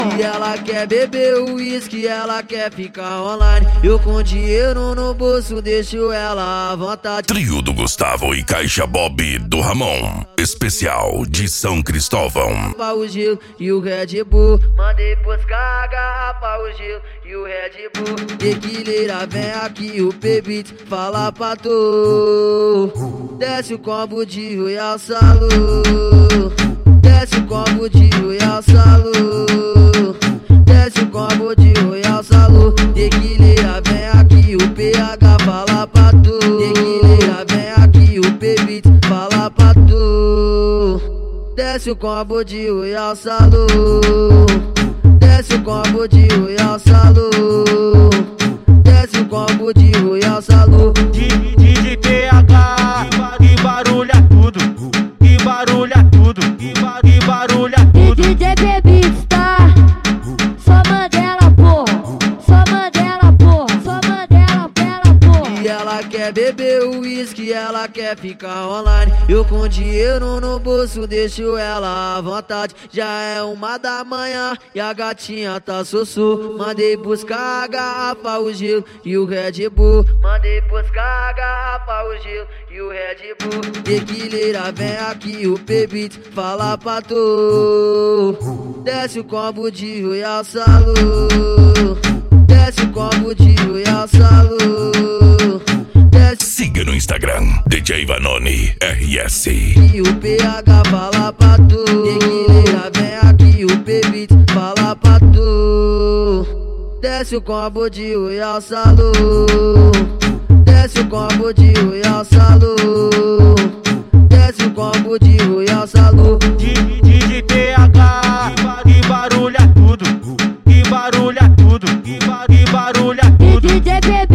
E ela quer beber uísque, ela quer ficar online. Eu com dinheiro no bolso deixo ela à vontade. Trio do Gustavo e Caixa Bob do Ramon, especial de São Cristóvão. O gelo e o Red Bull, mandei buscar a garrafa, o gelo e o Red Bull. Tequileira, vem aqui o P-Beat, fala pra tu. Desce o combo de Royal Salu, desce o combo de Royal Salu, desce o combo de Royal Salu. Tequileira, vem aqui o PH, fala pra tu. Tequileira, vem aqui o P-Beat, fala pra tu. Desce o combo de Royal Salu, desce o combo de Royal Salu, desce o combo de Royal Salu. DJ PH, que barulha tudo, que barulha tudo, que barulha tudo. DJ P-Beat, tá? Só Mandela, porra, só Mandela, porra, só Mandela, porra. E ela quer beber uísque, ela quer ficar online. Eu com dinheiro no bolso deixo ela à vontade. Já é 1 da manhã e a gatinha tá sussu. Mandei buscar a garrafa, o gelo e o Red Bull. Mandei buscar a garrafa, o gelo e o Red Bull. Tequileira, vem aqui o P-Beat, fala pra tu. Desce o combo de Royal Salu, desce o combo de Royal Salu. Siga no Instagram, DJ Vanoni RS. E o PH fala pra tu. Tequileira, vem aqui o P-Beat, fala pra tu. Desce o combo de Royal Salu, desce o combo de Royal Salu, desce o combo de Royal Salu. DJ PH, que barulha tudo, que barulha tudo, que barulha tudo. DJ